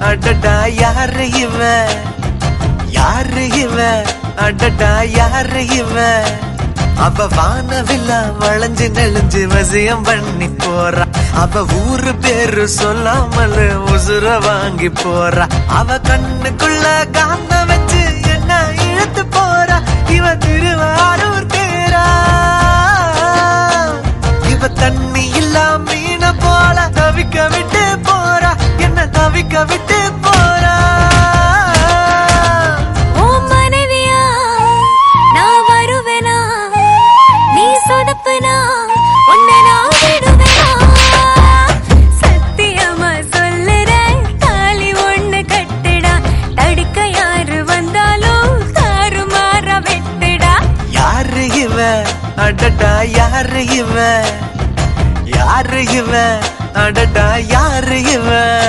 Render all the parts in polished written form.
அடடா யாரு இவ, யாரு இவ, அடடா யாரு இவ. அவ வானவில்லா வளைஞ்சு நெளிஞ்சு வசியம் பண்ணி போறா. அவ ஊரு பேரு சொல்லாமல் உசுர வாங்கி போறா. அவ கண்ணுக்குள்ள காந்த வச்சு என்ன இழுத்து போறா. இவ திருவாரூர் தேரா. இவ தண்ணி இல்லா மீன போல தவிக்க விட்டு போறா. என்ன தவிக்க விட்டு போறா. அடடா யாரு இவ, யாரு இவ, அடடா யாரு இவ.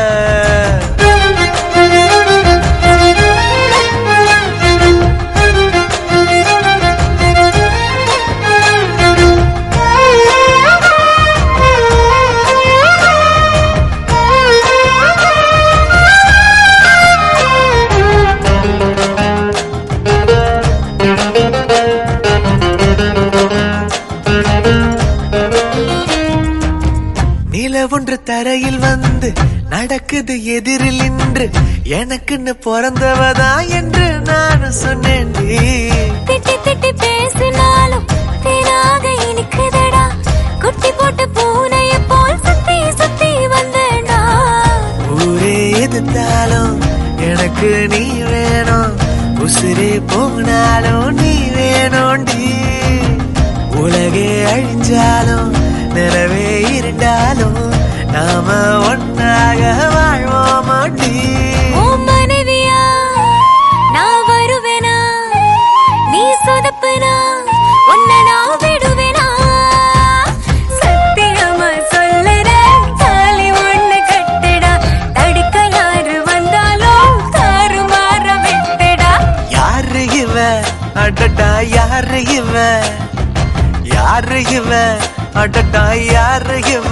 ஒன்று தரையில் வந்து நடக்குது எதிரில் நின்று. எனக்குன்னு பிறந்தவதா என்று நான் சொன்னேன். திட்டி திட்டி பேசினாலும் தேனாக இனிக்குதடா. குட்டி போட்ட பூனைய போல் சுத்தி சுத்தி வந்தேடா. ஊரே எதிர்த்தாலும் எனக்கு நீ வேணும். உசிரே போனாலும் நீ வேணும்டி. உலகே அழிஞ்சாலும் நிலவே இருந்தாலும் நாம ஒன்னாக வாழ்வோமாட்டி. மனைவியா நான் வருவேனா, நீ சொதப்புனா உன்னை நான் விடுவேனா. சத்தியமா சொல்லுற தாலி ஒண்ணு கட்டுடா. தடுக்க யாரு வந்தாலும் தாறுமாற விட்டுடா. யாரு இவ, அடடா யாரு இவ, யாரு இவ, அடடா யாரு இவ.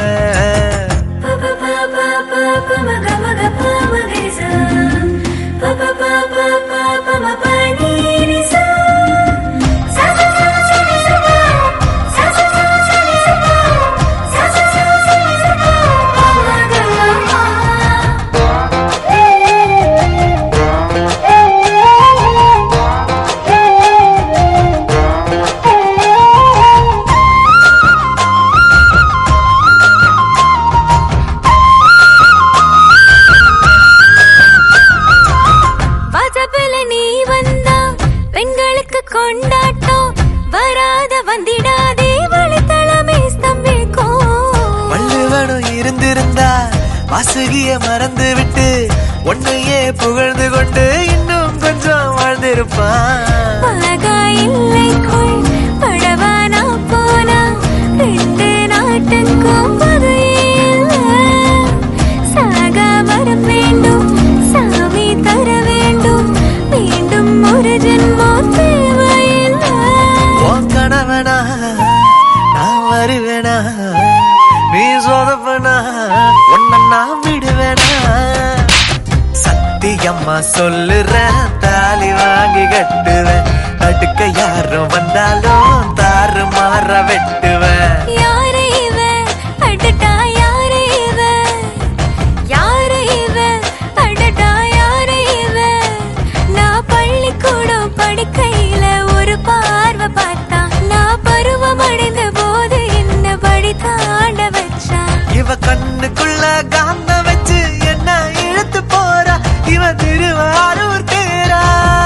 கொண்டாட்டம் வராத வந்திடாதே வழித்தளமே ஸ்தம்பிக்கும். வள்ளுவனும் இருந்திருந்தா வாசுகிய மறந்து விட்டு உன்னையே புகழ்ந்து கொண்டு இன்னும் கொஞ்சம் வாழ்ந்திருப்பான். இல்லைக்குள் படவானா போனா ரெண்டு நாட்டுக்கும் பகையில்ல. சாக வரம் வேண்டும், சாமி தர வேண்டும், மீண்டும் ஒரு ஜென்மம் தேவையில்லை. உன் கணவனா நான் வருவேனா, நீ சொதப்பனா உன்னை நான் விடுவேனா. சத்தியம்மா சொல்லுறேன் தாலி வாங்கி கட்டுவேன். தடுக்க யாரும் வந்தாலும் தாறு மாற வெட்டுவேன். யாரு இவ, அடடா யாரு இவ, யாரு இவ, அடடா யாரு இவ. நான் பள்ளிக்கூடம் படிக்கையில ஒரு பார்வை பார்த்தா. நான் பருவம் அடைந்த போது என்ன படி தாண்ட வச்சா. இவ கண்ணுக்குள்ள காந்த வச்சு என்ன இழுத்து போறா. இவ திருவாரூர் தேரா.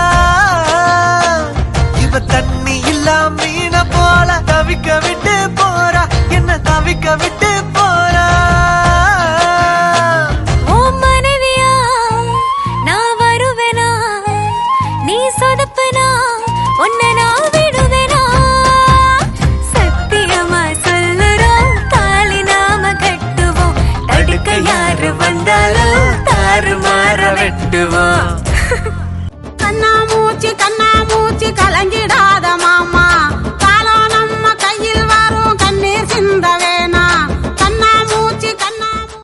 இவ தண்ணி இல்லா மீன போல தவிக்க விட்டு போறா. என்ன தவிக்க விட்டு போறா. ஓ மனைவியா நான் வருவேனா, நீ சொதப்புனா உன்னை நான் விடுவேனா. சத்தியமா சொல்லுறோம் தாலி நாம கட்டுவோம். தடுக்க யாரு வந்தாலும் தாறு மாற வெட்டுவோம். கண்ணா மூச்சு கண்ணா மூச்சு